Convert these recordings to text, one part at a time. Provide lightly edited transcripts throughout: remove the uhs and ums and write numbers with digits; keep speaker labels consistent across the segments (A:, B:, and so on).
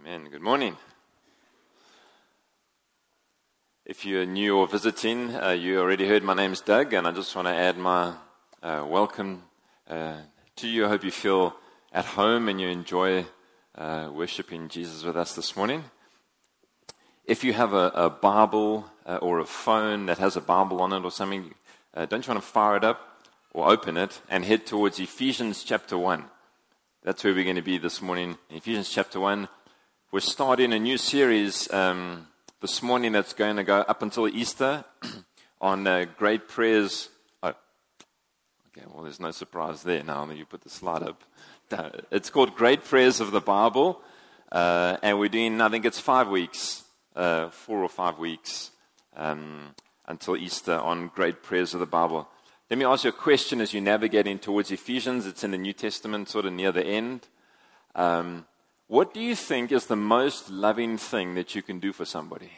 A: Amen. Good morning. If you're new or visiting, you already heard my name's Doug, and I just want to add my welcome to you. I hope you feel at home and you enjoy worshiping Jesus with us this morning. If you have a Bible or a phone that has a Bible on it or something, don't you want to fire it up or open it and head towards Ephesians chapter 1. That's where we're going to be this morning. In Ephesians chapter 1. We're starting a new series this morning that's going to go up until Easter on great prayers. Oh, okay, well, there's no surprise there now that you put the slide up. It's called Great Prayers of the Bible, and we're doing, I think it's 5 weeks, 4 or 5 weeks until Easter on Great Prayers of the Bible. Let me ask you a question as you navigate in towards Ephesians. It's in the New Testament, sort of near the end. What do you think is the most loving thing that you can do for somebody?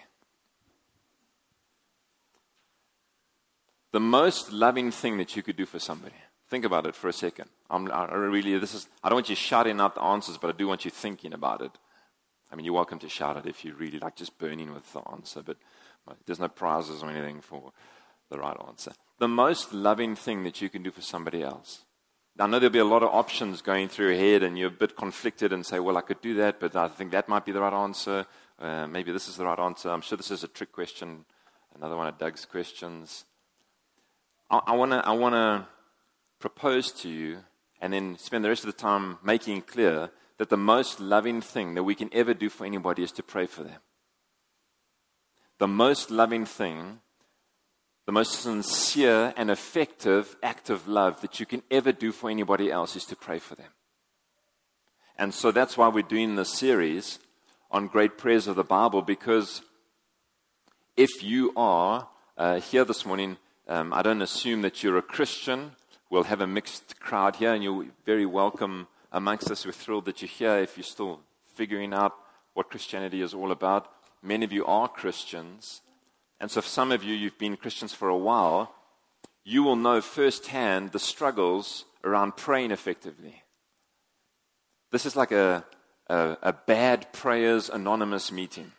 A: The most loving thing that you could do for somebody. Think about it for a second. I don't want you shouting out the answers, but I do want you thinking about it. I mean, you're welcome to shout it if you really like just burning with the answer, but there's no prizes or anything for the right answer. The most loving thing that you can do for somebody else. I know there'll be a lot of options going through your head, and you're a bit conflicted and say, well, I could do that, but I think that might be the right answer. Maybe this is the right answer. I'm sure this is a trick question, another one of Doug's questions. I want to propose to you and then spend the rest of the time making clear that the most loving thing that we can ever do for anybody is to pray for them. The most loving thing, the most sincere and effective act of love that you can ever do for anybody else is to pray for them. And so that's why we're doing this series on great prayers of the Bible, because if you are here this morning, I don't assume that you're a Christian. We'll have a mixed crowd here, and you're very welcome amongst us. We're thrilled that you're here if you're still figuring out what Christianity is all about. Many of you are Christians. And so for some of you, you've been Christians for a while, you will know firsthand the struggles around praying effectively. This is like a bad prayers anonymous meeting.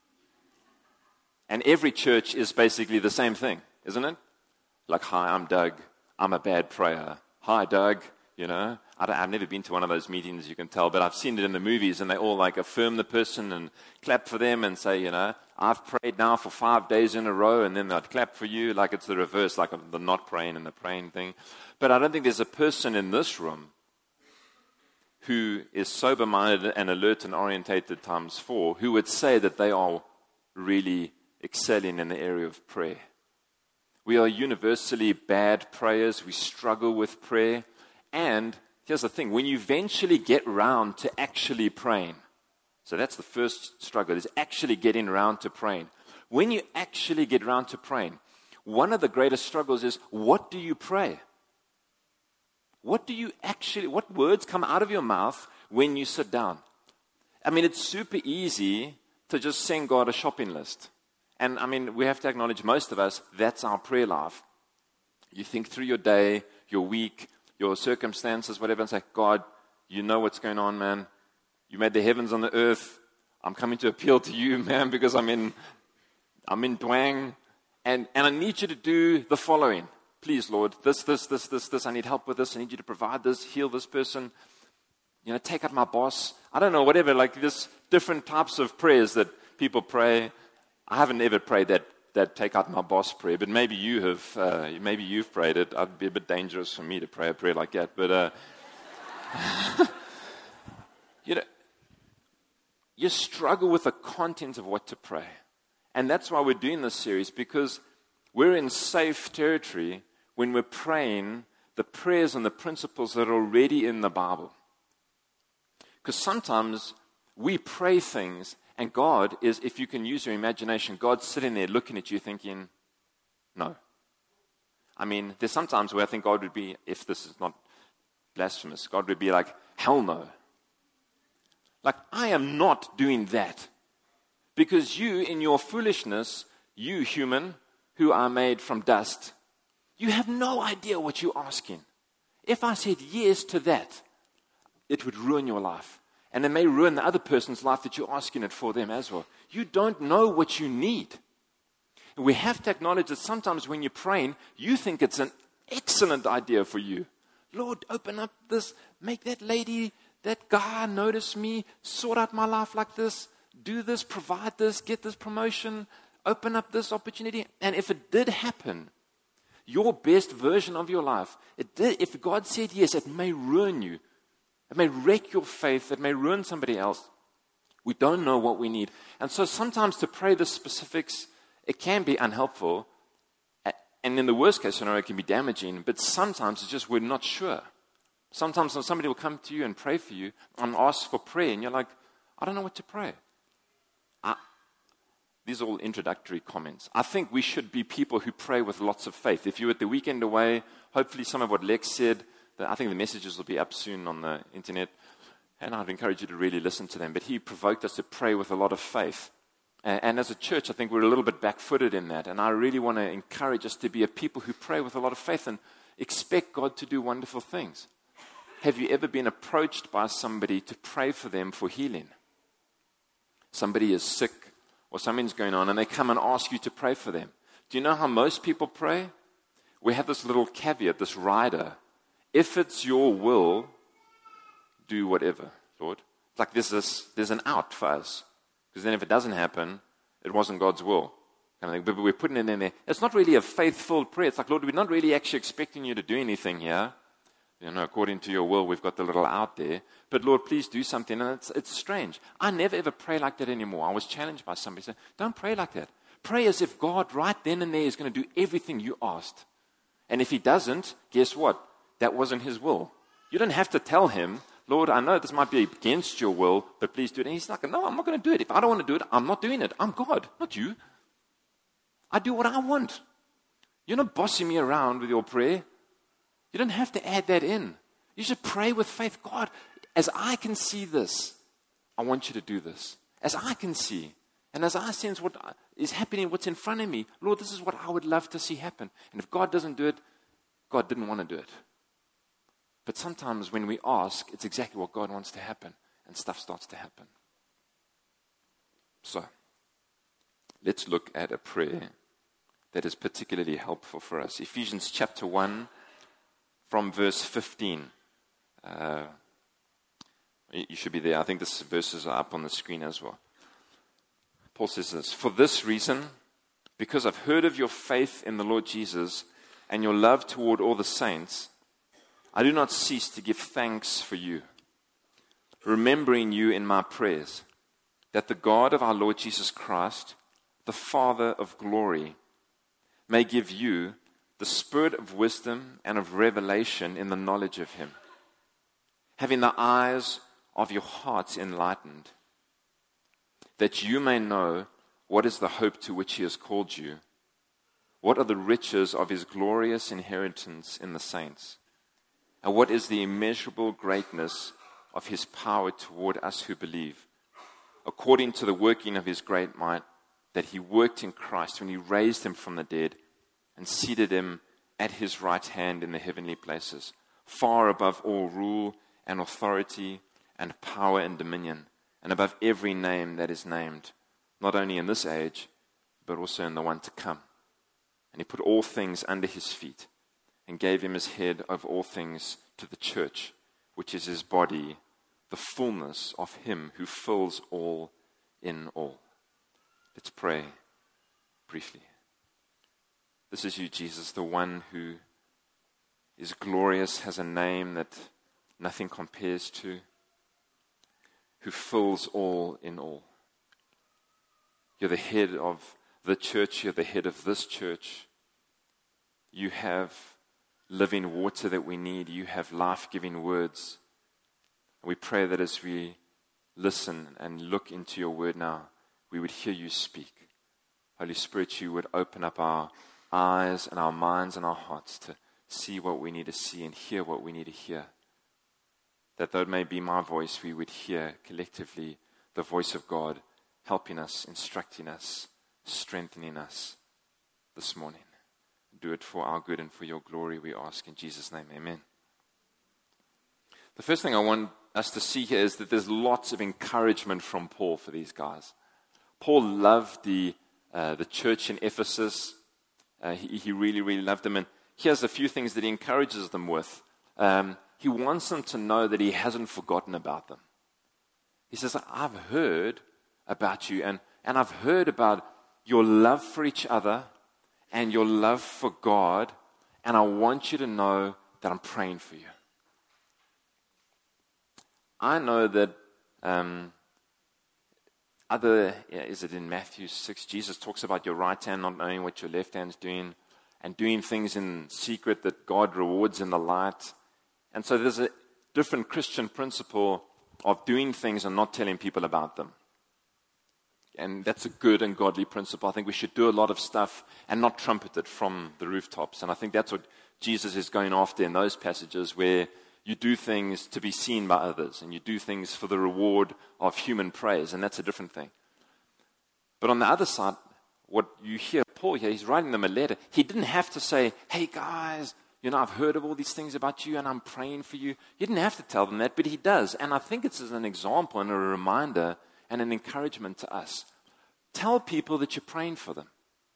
A: And every church is basically the same thing, isn't it? Like, hi, I'm Doug. I'm a bad prayer. Hi, Doug. You know, I've never been to one of those meetings, you can tell, but I've seen it in the movies, and they all like affirm the person and clap for them and say, you know, I've prayed now for 5 days in a row, and then they'd clap for you, like it's the reverse, like the not praying and the praying thing. But I don't think there's a person in this room who is sober-minded and alert and orientated times 4 who would say that they are really excelling in the area of prayer. We are universally bad prayers. We struggle with prayer. And here's the thing, when you eventually get around to actually praying, so that's the first struggle, is actually getting around to praying. When you actually get around to praying, one of the greatest struggles is, what do you pray? What words come out of your mouth when you sit down? I mean, it's super easy to just send God a shopping list. And I mean, we have to acknowledge, most of us, that's our prayer life. You think through your day, your week, your circumstances, whatever, and say, God, you know what's going on, man. You made the heavens and the earth. I'm coming to appeal to you, man, because I'm in Dwang, and I need you to do the following. Please, Lord, this, I need help with this. I need you to provide this, heal this person, you know, take out my boss. I don't know, whatever, like this different types of prayers that people pray. I haven't ever prayed that take out my boss prayer, but maybe you have. Maybe you've prayed it. It'd be a bit dangerous for me to pray a prayer like that. But you know, you struggle with the content of what to pray, and that's why we're doing this series, because we're in safe territory when we're praying the prayers and the principles that are already in the Bible. Because sometimes we pray things, and God is, if you can use your imagination, God's sitting there looking at you thinking, no. I mean, there's sometimes where I think God would be, if this is not blasphemous, God would be like, hell no. Like, I am not doing that. Because you, in your foolishness, you human, who are made from dust, you have no idea what you're asking. If I said yes to that, it would ruin your life. And it may ruin the other person's life that you're asking it for them as well. You don't know what you need. And we have to acknowledge that sometimes when you're praying, you think it's an excellent idea for you. Lord, open up this, make that lady, that guy notice me, sort out my life like this, do this, provide this, get this promotion, open up this opportunity. And if it did happen, your best version of your life, if God said yes, it may ruin you. It may wreck your faith. It may ruin somebody else. We don't know what we need. And so sometimes to pray the specifics, it can be unhelpful. And in the worst case scenario, it can be damaging. But sometimes it's just we're not sure. Sometimes when somebody will come to you and pray for you and ask for prayer, and you're like, I don't know what to pray. These are all introductory comments. I think we should be people who pray with lots of faith. If you're at the weekend away, hopefully some of what Lex said, I think the messages will be up soon on the internet, and I'd encourage you to really listen to them. But he provoked us to pray with a lot of faith. And as a church, I think we're a little bit back-footed in that. And I really want to encourage us to be a people who pray with a lot of faith and expect God to do wonderful things. Have you ever been approached by somebody to pray for them for healing? Somebody is sick or something's going on, and they come and ask you to pray for them. Do you know how most people pray? We have this little caveat, this rider. If it's your will, do whatever, Lord. It's like there's an out for us. Because then if it doesn't happen, it wasn't God's will. Kind of thing. But we're putting it in there. It's not really a faith-filled prayer. It's like, Lord, we're not really actually expecting you to do anything here. You know, according to your will, we've got the little out there. But Lord, please do something. And it's strange. I never ever pray like that anymore. I was challenged by somebody saying, don't pray like that. Pray as if God right then and there is going to do everything you asked. And if he doesn't, guess what? That wasn't his will. You don't have to tell him, Lord, I know this might be against your will, but please do it. And he's like, no, I'm not going to do it. If I don't want to do it, I'm not doing it. I'm God, not you. I do what I want. You're not bossing me around with your prayer. You don't have to add that in. You should pray with faith. God, as I can see this, I want you to do this. As I can see, and as I sense what is happening, what's in front of me, Lord, this is what I would love to see happen. And if God doesn't do it, God didn't want to do it. But sometimes when we ask, it's exactly what God wants to happen, and stuff starts to happen. So, let's look at a prayer that is particularly helpful for us. Ephesians chapter 1, from verse 15. You should be there. I think these verses are up on the screen as well. Paul says this, for this reason, because I've heard of your faith in the Lord Jesus and your love toward all the saints, I do not cease to give thanks for you, remembering you in my prayers, that the God of our Lord Jesus Christ, the Father of glory, may give you the spirit of wisdom and of revelation in the knowledge of him, having the eyes of your hearts enlightened, that you may know what is the hope to which he has called you, what are the riches of his glorious inheritance in the saints, and what is the immeasurable greatness of his power toward us who believe, according to the working of his great might, that he worked in Christ when he raised him from the dead and seated him at his right hand in the heavenly places, far above all rule and authority and power and dominion, and above every name that is named, not only in this age, but also in the one to come. And he put all things under his feet, and gave him his head over all things to the church, which is his body, the fullness of him who fills all in all. Let's pray briefly. This is you, Jesus, the one who is glorious, has a name that nothing compares to, who fills all in all. You're the head of the church. You're the head of this church. You have living water that we need. You have life-giving words. And we pray that as we listen and look into your word now, we would hear you speak. Holy Spirit, you would open up our eyes and our minds and our hearts to see what we need to see and hear what we need to hear. That though it may be my voice, we would hear collectively the voice of God helping us, instructing us, strengthening us this morning. Do it for our good and for your glory, we ask in Jesus' name, amen. The first thing I want us to see here is that there's lots of encouragement from Paul for these guys. Paul loved the church in Ephesus. He really, really loved them. And here's a few things that he encourages them with. He wants them to know that he hasn't forgotten about them. He says, I've heard about you, and I've heard about your love for each other and your love for God, and I want you to know that I'm praying for you. I know that is it in Matthew 6, Jesus talks about your right hand not knowing what your left hand's doing, and doing things in secret that God rewards in the light. And so there's a different Christian principle of doing things and not telling people about them. And that's a good and godly principle. I think we should do a lot of stuff and not trumpet it from the rooftops. And I think that's what Jesus is going after in those passages, where you do things to be seen by others and you do things for the reward of human praise. And that's a different thing. But on the other side, what you hear Paul here, he's writing them a letter. He didn't have to say, hey guys, I've heard of all these things about you and I'm praying for you. He didn't have to tell them that, but he does. And I think it's as an example and a reminder and an encouragement to us. Tell people that you're praying for them.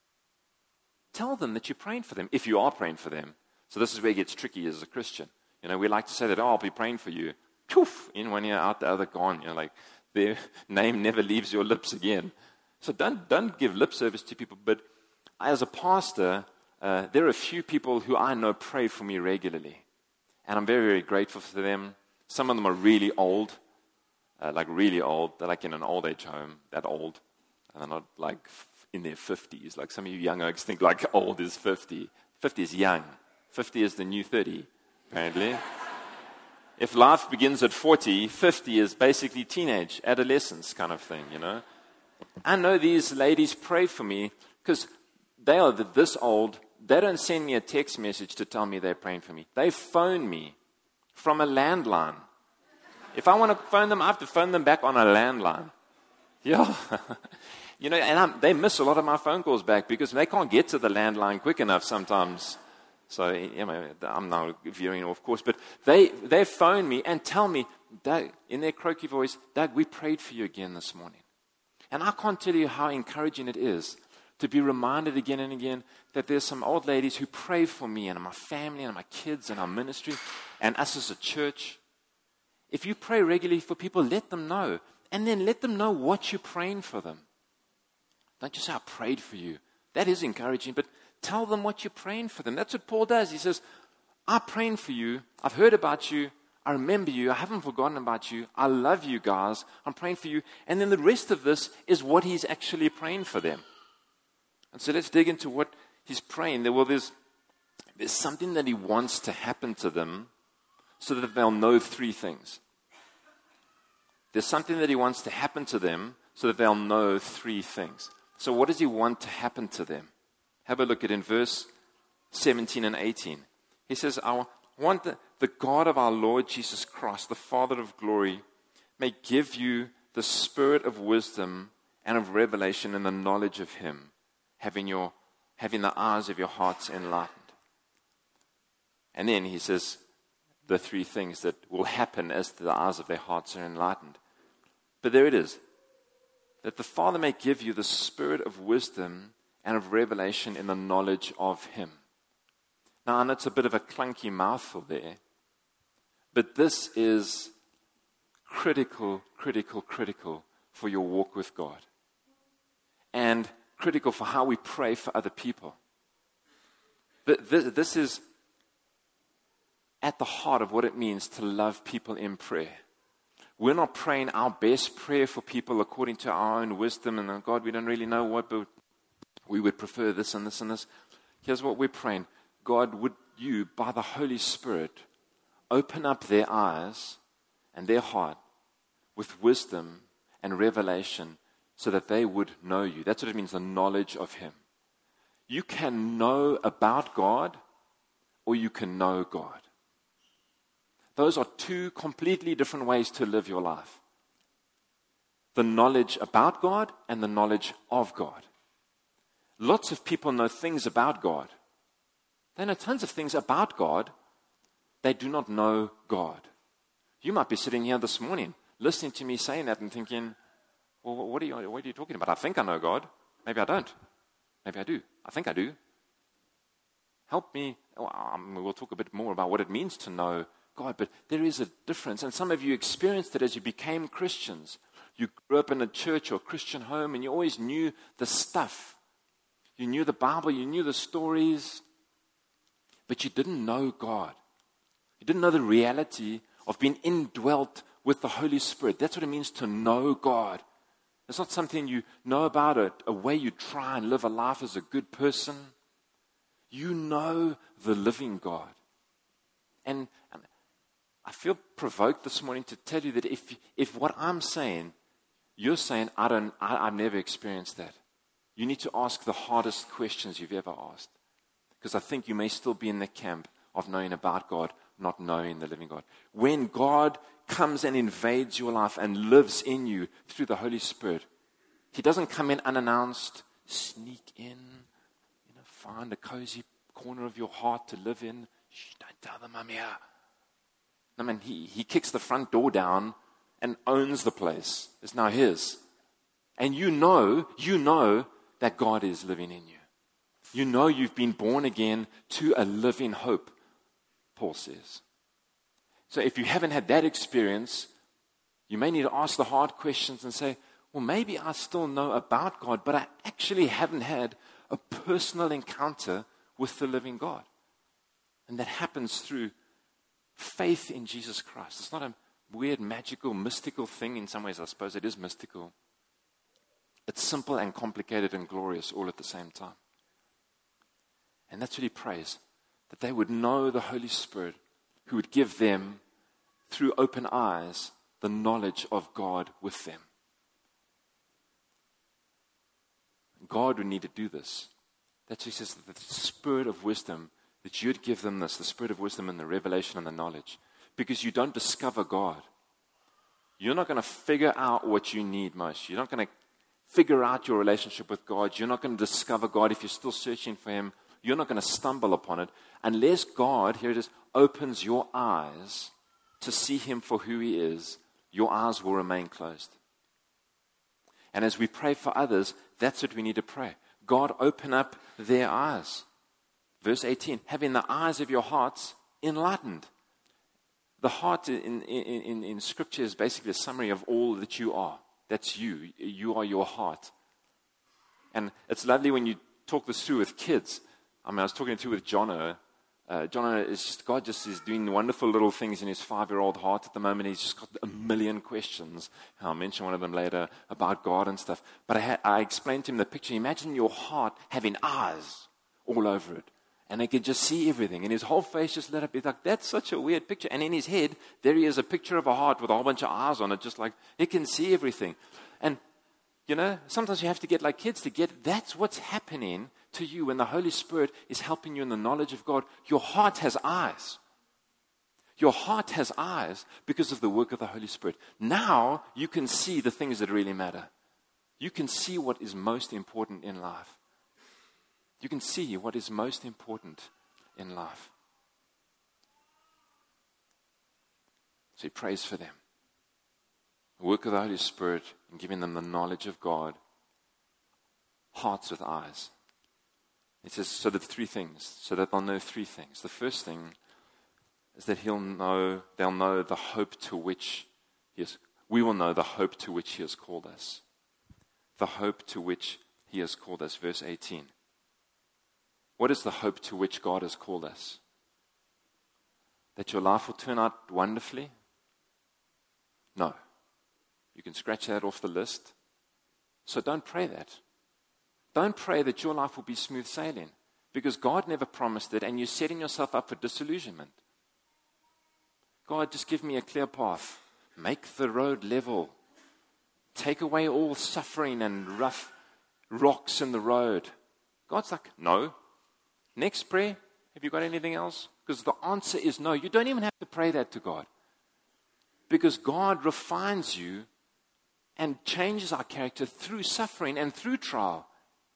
A: Tell them that you're praying for them, if you are praying for them. So this is where it gets tricky as a Christian. We like to say that, I'll be praying for you. Poof, in one ear, out the other, gone. Like their name never leaves your lips again. So don't give lip service to people. But as a pastor, there are a few people who I know pray for me regularly. And I'm very, very grateful for them. Some of them are really old, really old. They're like in an old age home, that old. And they're not like in their 50s. Like some of you young oaks think like old is 50. 50 is young. 50 is the new 30, apparently. If life begins at 40, 50 is basically teenage, adolescence kind of thing, I know these ladies pray for me because they are this old. They don't send me a text message to tell me they're praying for me. They phone me from a landline. If I want to phone them, I have to phone them back on a landline. Yeah. And they miss a lot of my phone calls back because they can't get to the landline quick enough sometimes. So, I'm now veering off course. But they phone me and tell me, Doug, in their croaky voice, Doug, we prayed for you again this morning. And I can't tell you how encouraging it is to be reminded again and again that there's some old ladies who pray for me and my family and my kids and our ministry and us as a church. If you pray regularly for people, let them know. And then let them know what you're praying for them. Don't just say, I prayed for you. That is encouraging, but tell them what you're praying for them. That's what Paul does. He says, I'm praying for you. I've heard about you. I remember you. I haven't forgotten about you. I love you guys. I'm praying for you. And then the rest of this is what he's actually praying for them. And so let's dig into what he's praying. There's something that he wants to happen to them so that they'll know three things. There's something that he wants to happen to them so that they'll know three things. So what does he want to happen to them? Have a look at in verse 17 and 18. He says, I want the God of our Lord Jesus Christ, the Father of glory, may give you the spirit of wisdom and of revelation in the knowledge of him, having the eyes of your hearts enlightened. And then he says the three things that will happen as the eyes of their hearts are enlightened. But there it is. That the Father may give you the spirit of wisdom and of revelation in the knowledge of him. Now, I know it's a bit of a clunky mouthful there, but this is critical for your walk with God. And critical for how we pray for other people. But this is at the heart of what it means to love people in prayer. We're not praying our best prayer for people according to our own wisdom and God, we don't really know what, but we would prefer this and this and this. Here's what we're praying. God, would you, by the Holy Spirit, open up their eyes and their heart with wisdom and revelation so that they would know you. That's what it means, the knowledge of him. You can know about God or you can know God. Those are two completely different ways to live your life. The knowledge about God and the knowledge of God. Lots of people know things about God. They know tons of things about God. They do not know God. You might be sitting here this morning listening to me saying that and thinking, well, what are you talking about? I think I know God. Maybe I don't. Maybe I do. I think I do. Help me. We'll talk a bit more about what it means to know God, but there is a difference. And some of you experienced it as you became Christians. You grew up in a church or Christian home and you always knew the stuff. You knew the Bible, you knew the stories, but you didn't know God. You didn't know the reality of being indwelt with the Holy Spirit. That's what it means to know God. It's not something you know about, a way you try and live a life as a good person. You know the living God. And I feel provoked this morning to tell you that if what I'm saying, you're saying, I've never experienced that. You need to ask the hardest questions you've ever asked. Because I think you may still be in the camp of knowing about God, not knowing the living God. When God comes and invades your life and lives in you through the Holy Spirit, He doesn't come in unannounced, sneak in, find a cozy corner of your heart to live in. Shh, don't tell them I'm here. I mean, he kicks the front door down and owns the place. It's now His. And you know that God is living in you. You know you've been born again to a living hope, Paul says. So if you haven't had that experience, you may need to ask the hard questions and say, well, maybe I still know about God, but I actually haven't had a personal encounter with the living God. And that happens through faith in Jesus Christ. It's not a weird, magical, mystical thing. In some ways, I suppose it is mystical. It's simple and complicated and glorious all at the same time. And that's what he prays, that they would know the Holy Spirit who would give them, through open eyes, the knowledge of God with them. God would need to do this. That's why he says that the spirit of wisdom, that you'd give them this, the spirit of wisdom and the revelation and the knowledge. Because you don't discover God. You're not going to figure out what you need most. You're not going to figure out your relationship with God. You're not going to discover God if you're still searching for Him. You're not going to stumble upon it unless God, here it is, opens your eyes to see Him for who He is. Your eyes will remain closed. And as we pray for others, that's what we need to pray. God, open up their eyes. Verse 18, having the eyes of your hearts enlightened. The heart in Scripture is basically a summary of all that you are. That's you. You are your heart. And it's lovely when you talk this through with kids. I was talking through with Jono. Jono is just, God just is doing wonderful little things in his 5-year-old heart at the moment. He's just got a million questions. I'll mention one of them later about God and stuff. But I explained to him the picture. Imagine your heart having eyes all over it. And he could just see everything. And his whole face just lit up. He's like, that's such a weird picture. And in his head, there he is, a picture of a heart with a whole bunch of eyes on it. Just like, he can see everything. And, sometimes you have to get like kids to get, that's what's happening to you when the Holy Spirit is helping you in the knowledge of God. Your heart has eyes. Your heart has eyes because of the work of the Holy Spirit. Now you can see the things that really matter. You can see what is most important in life. You can see what is most important in life. So he prays for them. The work of the Holy Spirit in giving them the knowledge of God. Hearts with eyes. It says, so that they'll know three things. The first thing is that they'll know the hope to which we will know the hope to which He has called us. The hope to which He has called us. Verse 18. What is the hope to which God has called us? That your life will turn out wonderfully? No. You can scratch that off the list. So don't pray that. Don't pray that your life will be smooth sailing, because God never promised it, and you're setting yourself up for disillusionment. God, just give me a clear path. Make the road level. Take away all suffering and rough rocks in the road. God's like, no. Next prayer, have you got anything else? Because the answer is no. You don't even have to pray that to God. Because God refines you and changes our character through suffering and through trial.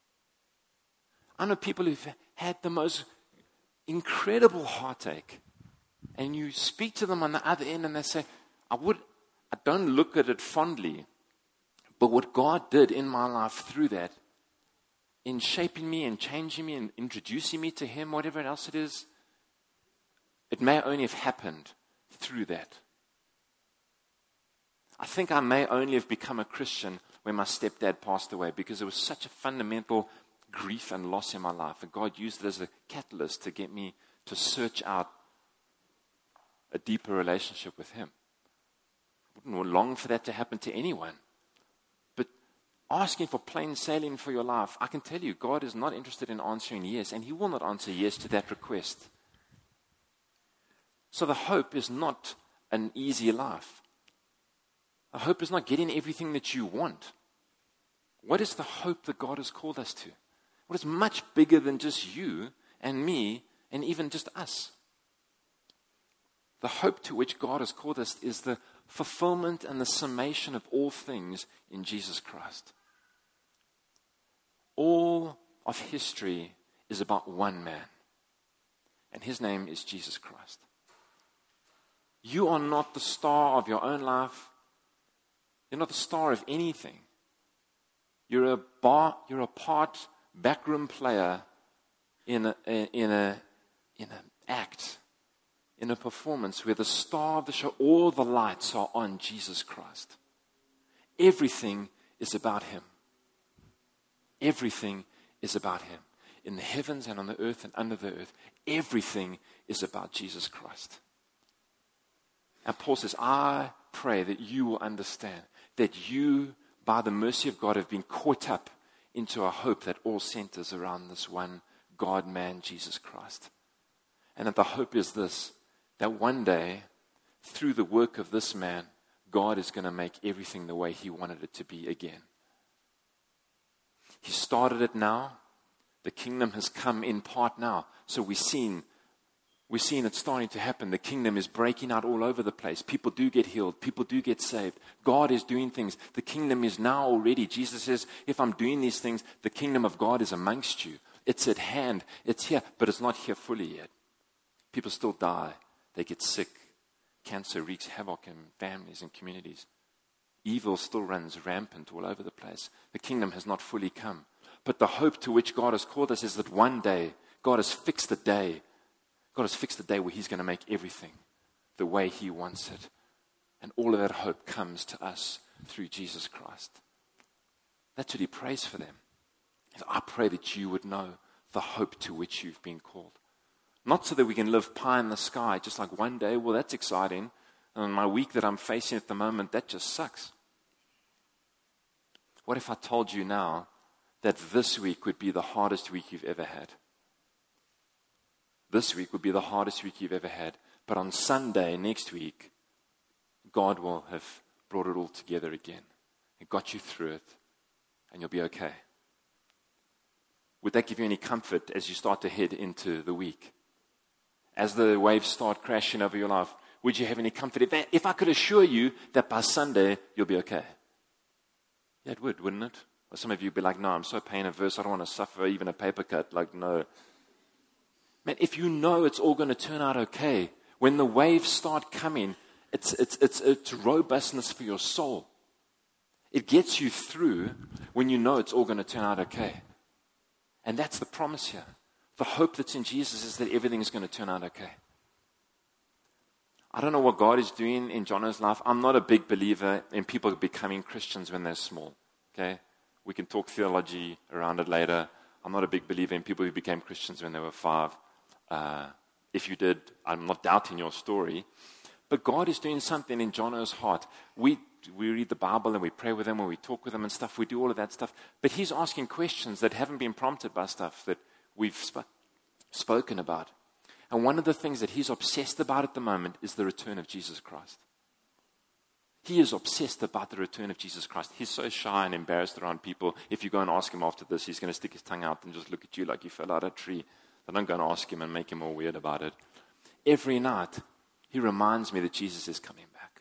A: I know people who've had the most incredible heartache. And you speak to them on the other end and they say, I don't look at it fondly, but what God did in my life through that, in shaping me and changing me and introducing me to Him, whatever else it is, it may only have happened through that. I think I may only have become a Christian when my stepdad passed away, because it was such a fundamental grief and loss in my life. And God used it as a catalyst to get me to search out a deeper relationship with Him. I wouldn't long for that to happen to anyone. But asking for plain sailing for your life, I can tell you, God is not interested in answering yes, and He will not answer yes to that request. So the hope is not an easy life. The hope is not getting everything that you want. What is the hope that God has called us to? What is much bigger than just you and me and even just us? The hope to which God has called us is the fulfillment and the summation of all things in Jesus Christ. All of history is about one man, and His name is Jesus Christ. You are not the star of your own life. You're not the star of anything. You're a part backroom player in an act, in a performance where the star of the show, all the lights are on Jesus Christ. Everything is about Him. Everything is about Him. In the heavens and on the earth and under the earth, everything is about Jesus Christ. And Paul says, I pray that you will understand that you, by the mercy of God, have been caught up into a hope that all centers around this one God-man, Jesus Christ. And that the hope is this, that one day, through the work of this man, God is going to make everything the way He wanted it to be again. He started it now. The kingdom has come in part now. So we're seeing it starting to happen. The kingdom is breaking out all over the place. People do get healed. People do get saved. God is doing things. The kingdom is now already. Jesus says, if I'm doing these things, the kingdom of God is amongst you. It's at hand. It's here, but it's not here fully yet. People still die. They get sick. Cancer wreaks havoc in families and communities. Evil still runs rampant all over the place. The kingdom has not fully come. But the hope to which God has called us is that one day, God has fixed the day. God has fixed the day where He's going to make everything the way He wants it. And all of that hope comes to us through Jesus Christ. That's what He prays for them. I pray that you would know the hope to which you've been called. Not so that we can live pie in the sky, just like one day, well, that's exciting. And my week that I'm facing at the moment, that just sucks. What if I told you now that this week would be the hardest week you've ever had? This week would be the hardest week you've ever had. But on Sunday next week, God will have brought it all together again and got you through it, and you'll be okay. Would that give you any comfort as you start to head into the week? As the waves start crashing over your life, would you have any comfort? If I could assure you that by Sunday, you'll be okay. Yeah, it would, wouldn't it? Or some of you would be like, no, I'm so pain averse, I don't want to suffer even a paper cut. Like, no. Man, if you know it's all going to turn out okay, when the waves start coming, it's robustness for your soul. It gets you through when you know it's all going to turn out okay. And that's the promise here. The hope that's in Jesus is that everything is going to turn out okay. I don't know what God is doing in Jono's life. I'm not a big believer in people becoming Christians when they're small. Okay? We can talk theology around it later. I'm not a big believer in people who became Christians when they were 5. If you did, I'm not doubting your story. But God is doing something in Jono's heart. We read the Bible and we pray with him and we talk with him and stuff. We do all of that stuff. But he's asking questions that haven't been prompted by stuff that we've spoken about. And one of the things that he's obsessed about at the moment is the return of Jesus Christ. He is obsessed about the return of Jesus Christ. He's so shy and embarrassed around people. If you go and ask him after this, he's going to stick his tongue out and just look at you like you fell out of a tree. So don't go and ask him and make him all weird about it. Every night, he reminds me that Jesus is coming back.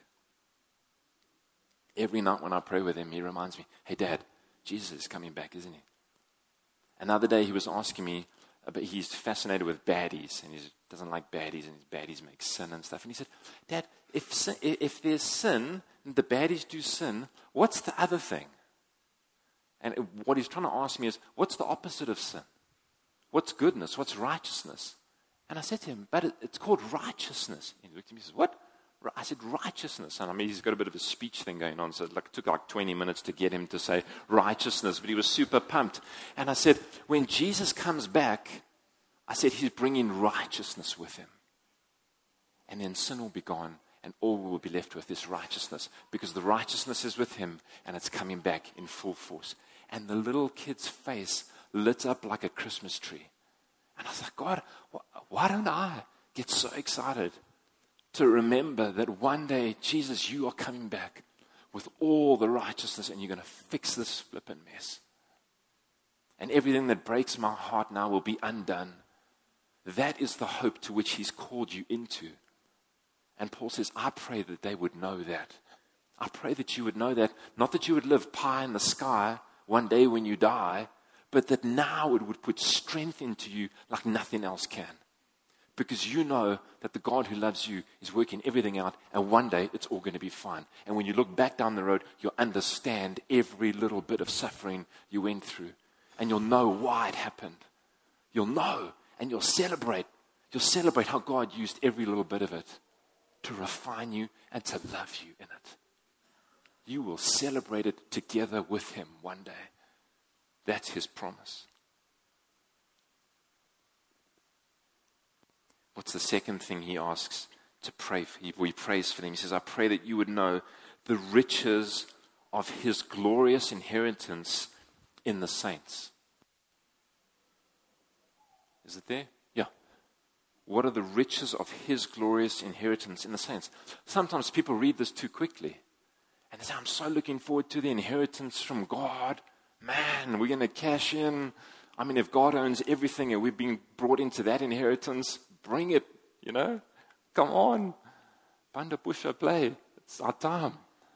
A: Every night when I pray with him, he reminds me, hey, Dad, Jesus is coming back, isn't he? Another day he was asking me, but he's fascinated with baddies, and he's doesn't like baddies, and baddies make sin and stuff. And he said, Dad, if there's sin, and the baddies do sin, what's the other thing? And what he's trying to ask me is, what's the opposite of sin? What's goodness? What's righteousness? And I said to him, but it's called righteousness. And he looked at me and says, what? I said, righteousness. And I mean, he's got a bit of a speech thing going on, so it took like 20 minutes to get him to say righteousness, but he was super pumped. And I said, when Jesus comes back, I said, he's bringing righteousness with him. And then sin will be gone, and all we will be left with is righteousness, because the righteousness is with him, and it's coming back in full force. And the little kid's face lit up like a Christmas tree. And I was like, God, why don't I get so excited to remember that one day, Jesus, you are coming back with all the righteousness, and you're going to fix this flippin' mess. And everything that breaks my heart now will be undone. That is the hope to which he's called you into. And Paul says, I pray that they would know that. I pray that you would know that. Not that you would live pie in the sky one day when you die, but that now it would put strength into you like nothing else can. Because you know that the God who loves you is working everything out, and one day it's all going to be fine. And when you look back down the road, you'll understand every little bit of suffering you went through. And you'll know why it happened. You'll know, and you'll celebrate. You'll celebrate how God used every little bit of it to refine you and to love you in it. You will celebrate it together with him one day. That's his promise. What's the second thing he asks to pray for? He prays for them. He says, I pray that you would know the riches of his glorious inheritance in the saints. Is it there? Yeah. What are the riches of his glorious inheritance in the saints? Sometimes people read this too quickly. And they say, I'm so looking forward to the inheritance from God. Man, we're going to cash in. I mean, if God owns everything and we've been brought into that inheritance, bring it, Come on. Banda Pusha play. It's our time.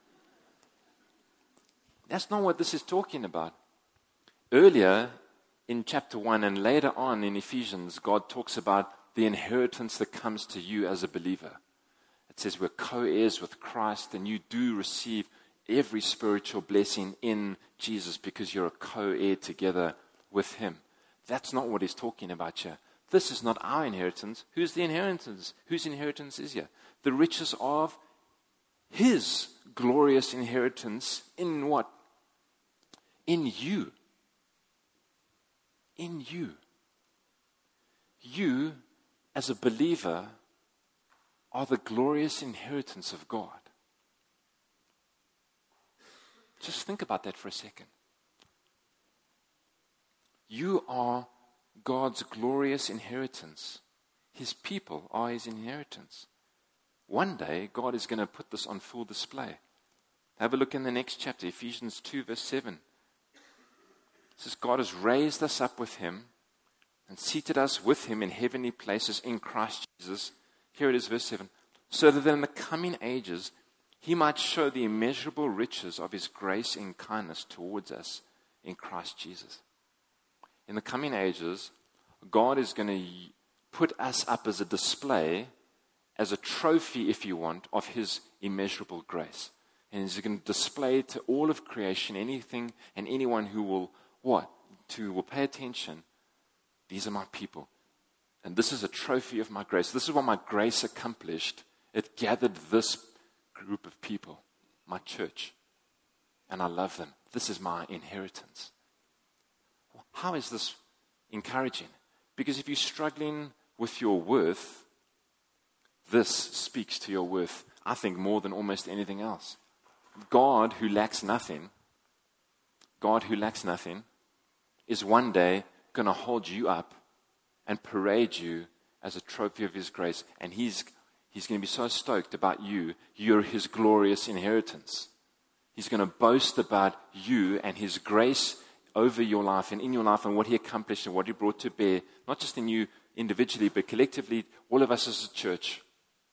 A: That's not what this is talking about. Earlier in chapter 1 and later on in Ephesians, God talks about the inheritance that comes to you as a believer. It says we're co-heirs with Christ, and you do receive every spiritual blessing in Jesus because you're a co-heir together with him. That's not what he's talking about here. This is not our inheritance. Who's the inheritance? Whose inheritance is here? The riches of his glorious inheritance in what? In you. In you. You, as a believer, are the glorious inheritance of God. Just think about that for a second. You are God's glorious inheritance. His people are his inheritance. One day, God is going to put this on full display. Have a look in the next chapter, Ephesians 2, verse 7. It says, God has raised us up with him and seated us with him in heavenly places in Christ Jesus. Here it is, verse 7. So that in the coming ages, he might show the immeasurable riches of his grace and kindness towards us in Christ Jesus. In the coming ages, God is going to put us up as a display, as a trophy, if you want, of his immeasurable grace. And he's going to display to all of creation, anything and anyone who will, will pay attention. These are my people. And this is a trophy of my grace. This is what my grace accomplished. It gathered this group of people, my church. And I love them. This is my inheritance. How is this encouraging? Because if you're struggling with your worth, this speaks to your worth, I think, more than almost anything else. God who lacks nothing, is one day going to hold you up and parade you as a trophy of his grace. And he's going to be so stoked about you. You're his glorious inheritance. He's going to boast about you and his grace over your life and in your life and what he accomplished and what he brought to bear, not just in you individually, but collectively, all of us as a church.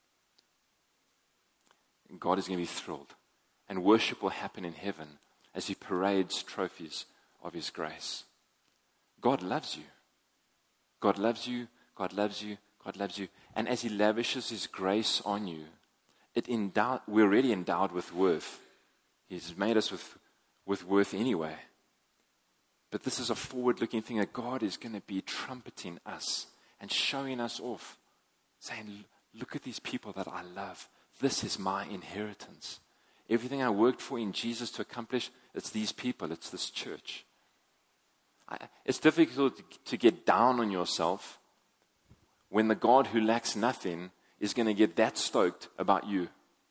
A: And God is going to be thrilled. And worship will happen in heaven as he parades trophies of his grace. God loves you. God loves you. God loves you. God loves you. And as He lavishes His grace on you, we're already endowed with worth. He's made us with worth anyway. But this is a forward-looking thing that God is going to be trumpeting us and showing us off, saying, look at these people that I love. This is my inheritance. Everything I worked for in Jesus to accomplish, it's these people, it's this church. It's difficult to get down on yourself when the God who lacks nothing is going to get that stoked about you.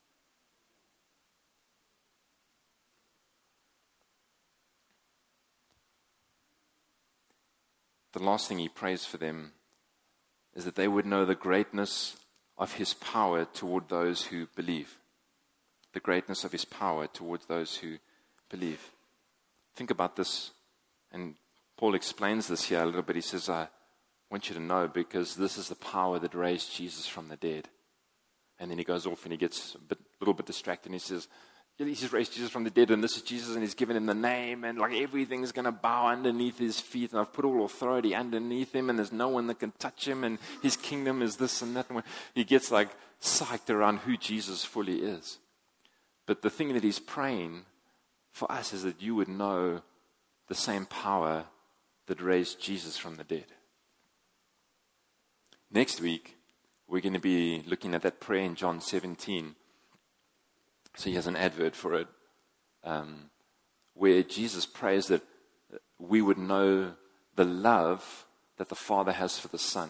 A: The last thing he prays for them is that they would know the greatness of his power toward those who believe. The greatness of his power towards those who believe. Think about this, and Paul explains this here a little bit. He says, I want you to know because this is the power that raised Jesus from the dead. And then he goes off and he gets a little bit distracted and he says, he's raised Jesus from the dead and this is Jesus and he's given him the name and like everything's going to bow underneath his feet and I've put all authority underneath him and there's no one that can touch him and his kingdom is this and that. And he gets like psyched around who Jesus fully is. But the thing that he's praying for us is that you would know the same power that raised Jesus from the dead. Next week, we're going to be looking at that prayer in John 17. So he has an advert for it, where Jesus prays that we would know the love that the Father has for the Son.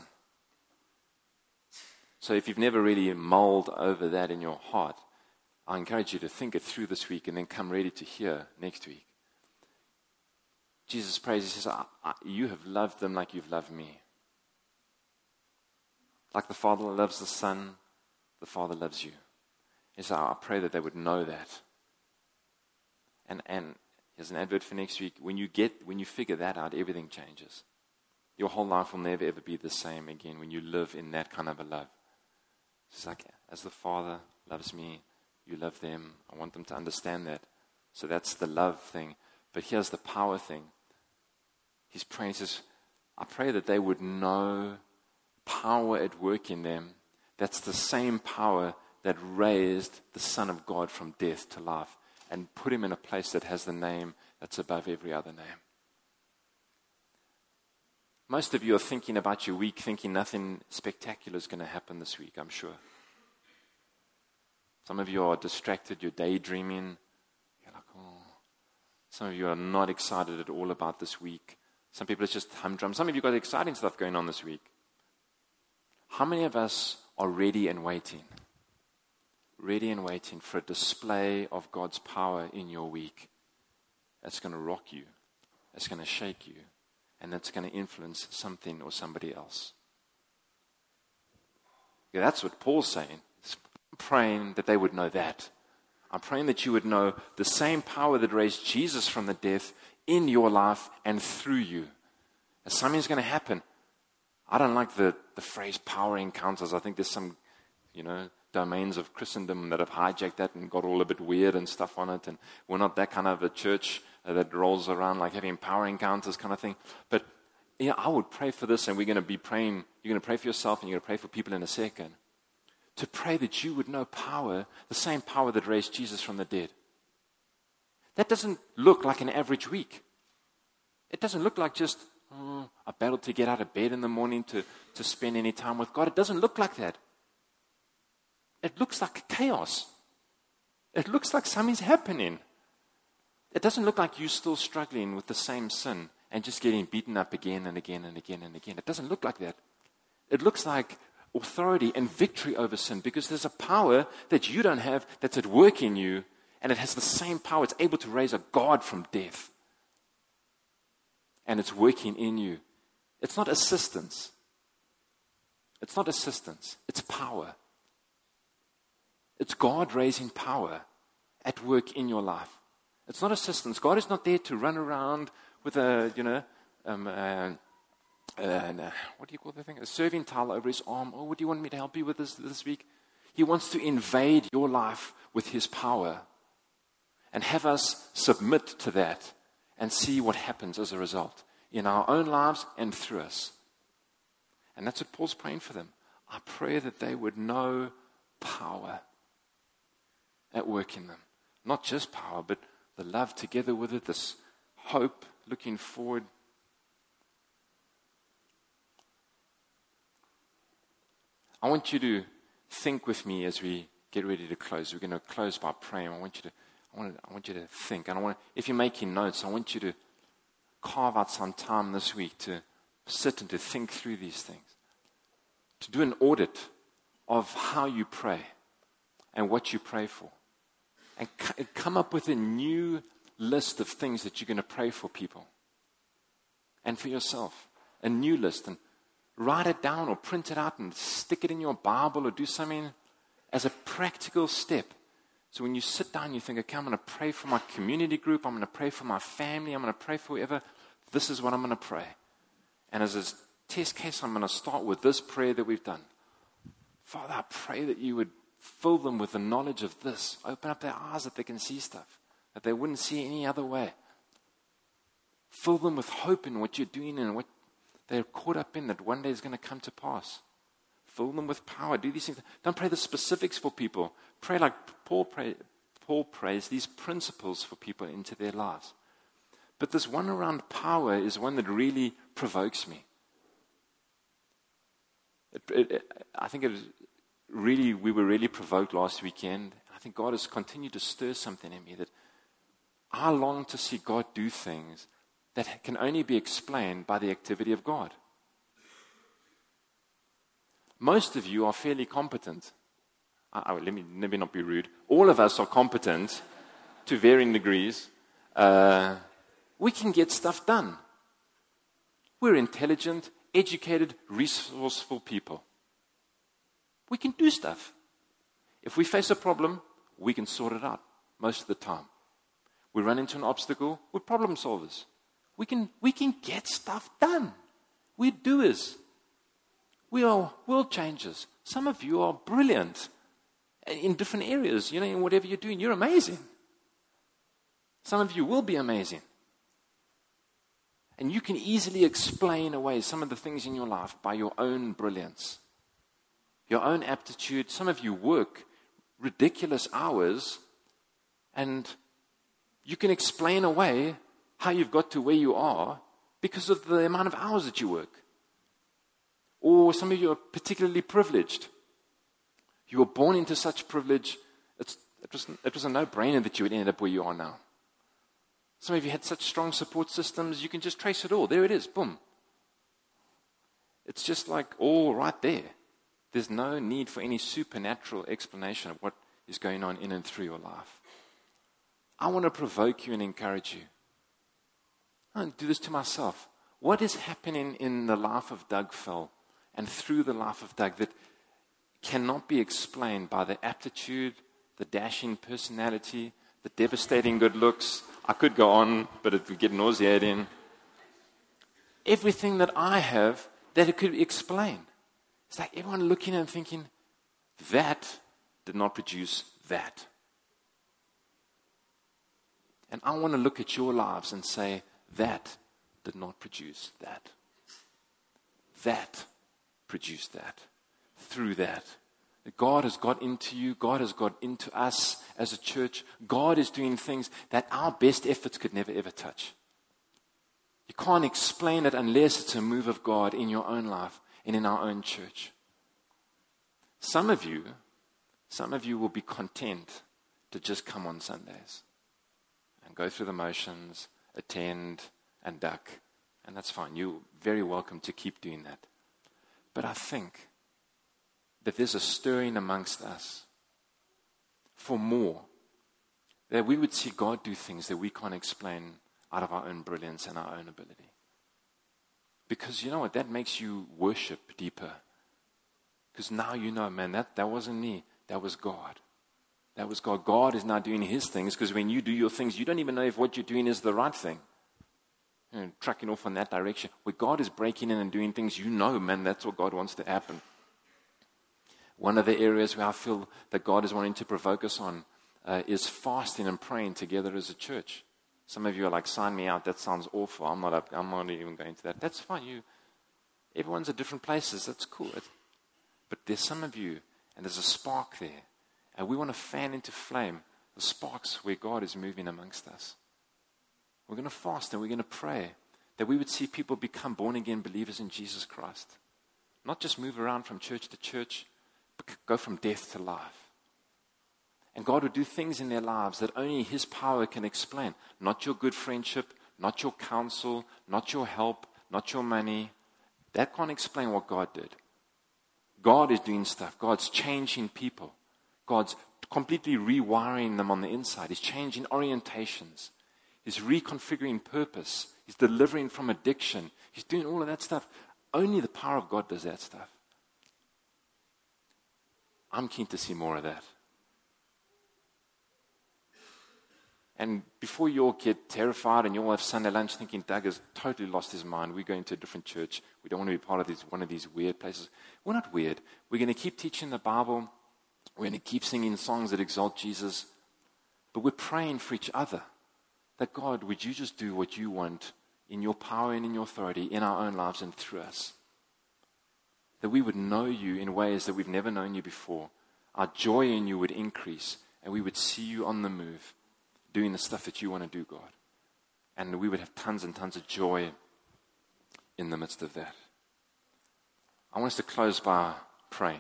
A: So if you've never really mulled over that in your heart, I encourage you to think it through this week and then come ready to hear next week. Jesus prays, he says, you have loved them like you've loved me. Like the Father loves the Son, the Father loves you. He says, I pray that they would know that. And here's an advert for next week. When you figure that out, everything changes. Your whole life will never ever be the same again when you live in that kind of a love. It's like, as the Father loves me, you love them. I want them to understand that. So that's the love thing. But here's the power thing. He's praying, he says, I pray that they would know power at work in them. That's the same power that raised the Son of God from death to life and put him in a place that has the name that's above every other name. Most of you are thinking about your week, thinking nothing spectacular is going to happen this week, I'm sure. Some of you are distracted, you're daydreaming. You're like, oh. Some of you are not excited at all about this week. Some people, it's just humdrum. Some of you got exciting stuff going on this week. How many of us are ready and waiting? Ready and waiting for a display of God's power in your week. That's going to rock you. That's going to shake you. And that's going to influence something or somebody else. Yeah, that's what Paul's saying. He's praying that they would know that. I'm praying that you would know the same power that raised Jesus from the death in your life and through you. And something's going to happen. I don't like the phrase power encounters. I think there's some, domains of Christendom that have hijacked that and got all a bit weird and stuff on it. And we're not that kind of a church that rolls around like having power encounters kind of thing. But I would pray for this, and we're going to be praying. You're going to pray for yourself, and you're going to pray for people in a second. To pray that you would know power, the same power that raised Jesus from the dead. That doesn't look like an average week. It doesn't look like just a battle to get out of bed in the morning to spend any time with God. It doesn't look like that. It looks like chaos. It looks like something's happening. It doesn't look like you're still struggling with the same sin and just getting beaten up again and again and again and again. It doesn't look like that. It looks like authority and victory over sin because there's a power that you don't have that's at work in you, and it has the same power. It's able to raise a God from death. And it's working in you. It's not assistance. It's not assistance. It's power. It's God raising power at work in your life. It's not assistance. God is not there to run around with a what do you call the thing? A serving towel over his arm. Oh, what do you want me to help you with this week? He wants to invade your life with his power and have us submit to that and see what happens as a result in our own lives and through us. And that's what Paul's praying for them. I pray that they would know power at work in them. Not just power, but the love together with it, this hope looking forward. I want you to think with me as we get ready to close. We're going to close by praying. I want you to think. And if you're making notes, I want you to carve out some time this week to sit and to think through these things. To do an audit of how you pray and what you pray for. And come up with a new list of things that you're going to pray for people. And for yourself. A new list. And write it down or print it out and stick it in your Bible or do something as a practical step. So when you sit down, you think, okay, I'm going to pray for my community group. I'm going to pray for my family. I'm going to pray for whoever. This is what I'm going to pray. And as a test case, I'm going to start with this prayer that we've done. Father, I pray that you would fill them with the knowledge of this. Open up their eyes that they can see stuff that they wouldn't see any other way. Fill them with hope in what you're doing and what they're caught up in that one day is going to come to pass. Fill them with power. Do these things. Don't pray the specifics for people. Pray like Paul prays these principles for people into their lives. But this one around power is one that really provokes me. I think we were really provoked last weekend. I think God has continued to stir something in me that I long to see God do things that can only be explained by the activity of God. Most of you are fairly competent. Let me not be rude. All of us are competent to varying degrees. We can get stuff done. We're intelligent, educated, resourceful people. We can do stuff. If we face a problem, we can sort it out most of the time. We run into an obstacle, we're problem solvers. We can get stuff done. We're doers. We are world changers. Some of you are brilliant in different areas. In whatever you're doing, you're amazing. Some of you will be amazing. And you can easily explain away some of the things in your life by your own brilliance, your own aptitude. Some of you work ridiculous hours, and you can explain away how you've got to where you are because of the amount of hours that you work. Or some of you are particularly privileged. You were born into such privilege, it was a no-brainer that you would end up where you are now. Some of you had such strong support systems, you can just trace it all. There it is, boom. It's just like all right there. There's no need for any supernatural explanation of what is going on in and through your life. I want to provoke you and encourage you. I don't do this to myself. What is happening in the life of Doug Fell and through the life of Doug that cannot be explained by the aptitude, the dashing personality, the devastating good looks? I could go on, but it would get nauseating. Everything that I have that it could explain. It's like everyone looking and thinking, that did not produce that. And I want to look at your lives and say, that did not produce that. That produced that. Through that. God has got into you. God has got into us as a church. God is doing things that our best efforts could never ever touch. You can't explain it unless it's a move of God in your own life and in our own church. Some of you will be content to just come on Sundays and go through the motions, attend and duck. And that's fine. You're very welcome to keep doing that. But I think that there's a stirring amongst us for more. That we would see God do things that we can't explain out of our own brilliance and our own ability. Because you know what? That makes you worship deeper. Because now you know, man, that wasn't me. That was God. That was God. God is now doing his things, because when you do your things, you don't even know if what you're doing is the right thing. Trucking off in that direction. Where God is breaking in and doing things, you know, man, that's what God wants to happen. One of the areas where I feel that God is wanting to provoke us on is fasting and praying together as a church. Some of you are like, sign me out. That sounds awful. I'm not even going to that. That's fine. Everyone's at different places. That's cool. But there's some of you, and there's a spark there. And we want to fan into flame the sparks where God is moving amongst us. We're going to fast and we're going to pray that we would see people become born-again believers in Jesus Christ. Not just move around from church to church, but go from death to life. And God would do things in their lives that only His power can explain. Not your good friendship, not your counsel, not your help, not your money. That can't explain what God did. God is doing stuff. God's changing people. God's completely rewiring them on the inside. He's changing orientations. He's reconfiguring purpose. He's delivering from addiction. He's doing all of that stuff. Only the power of God does that stuff. I'm keen to see more of that. And before you all get terrified and you all have Sunday lunch thinking Doug has totally lost his mind, we're going to a different church, we don't want to be part of one of these weird places. We're not weird. We're going to keep teaching the Bible. We're going to keep singing songs that exalt Jesus. But we're praying for each other. That God, would you just do what you want in your power and in your authority in our own lives and through us. That we would know you in ways that we've never known you before. Our joy in you would increase and we would see you on the move, doing the stuff that you want to do, God. And we would have tons and tons of joy in the midst of that. I want us to close by praying.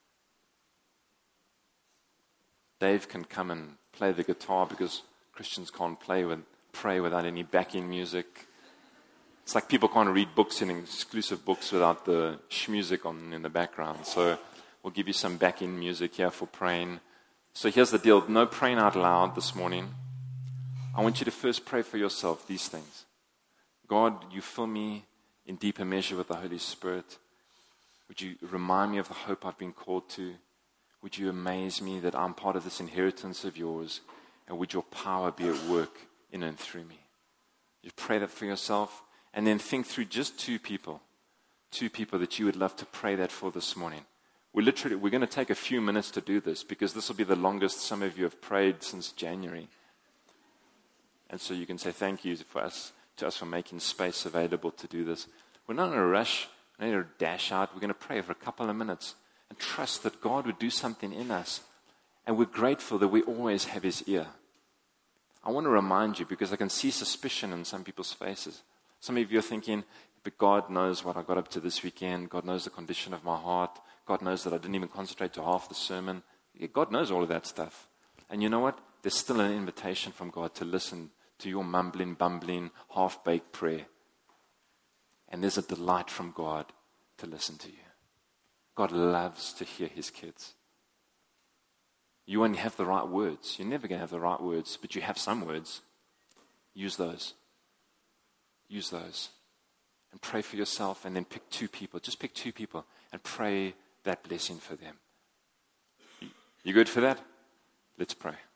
A: Dave can come and play the guitar because Christians can't pray without any backing music. It's like people can't read books in exclusive books without the music on in the background. So we'll give you some backing music here for praying. So here's the deal. No praying out loud this morning. I want you to first pray for yourself these things. God, you fill me in deeper measure with the Holy Spirit. Would you remind me of the hope I've been called to? Would you amaze me that I'm part of this inheritance of yours? And would your power be at work in and through me? You pray that for yourself. And then think through just two people that you would love to pray that for this morning. We're going to take a few minutes to do this because this will be the longest some of you have prayed since January. And so you can say thank you to us for making space available to do this. We're not in a rush. We're not going to dash out. We're going to pray for a couple of minutes and trust that God would do something in us. And we're grateful that we always have His ear. I want to remind you because I can see suspicion in some people's faces. Some of you are thinking, but God knows what I got up to this weekend. God knows the condition of my heart. God knows that I didn't even concentrate to half the sermon. Yeah, God knows all of that stuff. And you know what? There's still an invitation from God to listen to your mumbling, bumbling, half-baked prayer. And there's a delight from God to listen to you. God loves to hear His kids. You only have the right words. You're never going to have the right words, but you have some words. Use those. Use those. And pray for yourself and then pick two people. Just pick two people and pray that blessing for them. You good for that? Let's pray.